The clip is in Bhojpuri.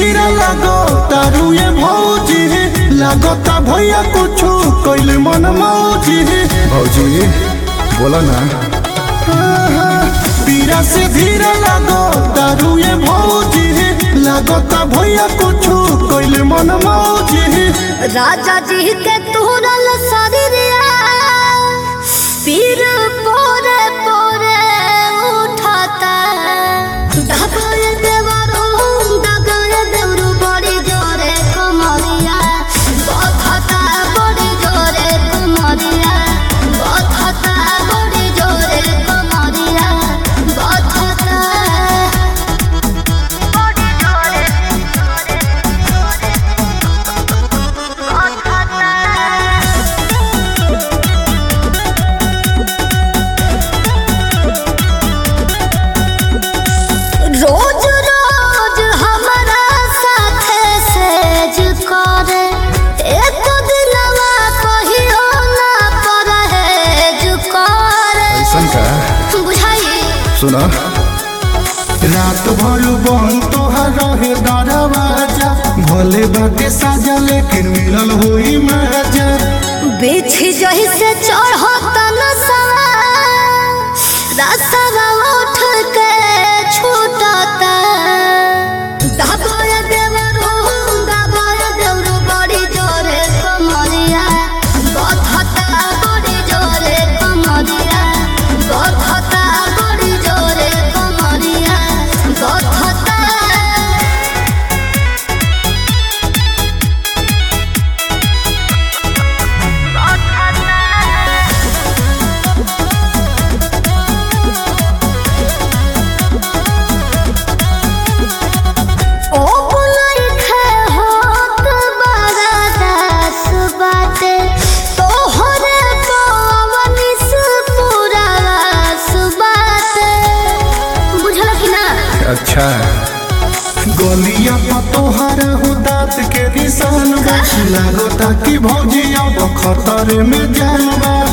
धीरा लागो तारू ये भौजी लागता भैया कुछ कैले मन मौजी भौजी बोला ना पीरा से धीरा लागो तारू ये भौजी लागता भैया कुछ कैले मन मौजी राजा जी के तुरल शरीरिया पीर पोरे पोरे उठाता दगाए देवरू बड़ी जोरे कमरिया बथता बड़ी जोरे कमरिया बथता बड़ी जोरे कमरिया बथता बड़ी जोरे रोज रोज हमारा साथे सेज करे एक दिलवा कहियो ना परहेज करे ऐसन का बुझाई सुना रात भर बन तोहर रहे दरवाजा भले बाटे साजा लेकिन मिलल होई मजा बीच जही से चढ़ता नसवा रसवा उठ के छूटता दबाए देवरू बड़ी जोरे कमरिया बथता बड़ी जोरे कमरिया बथता बड़ी जोरे कमरिया बथता ओ बुलाई खे होत बड़ा दास बाटे तोहरे पवनिस पूरा वास बाटे बुझल कि ना अच्छा गोलिया पर तोहरा हो दांत के निशान बा लागता कि भौजी अब खतरे में जान बा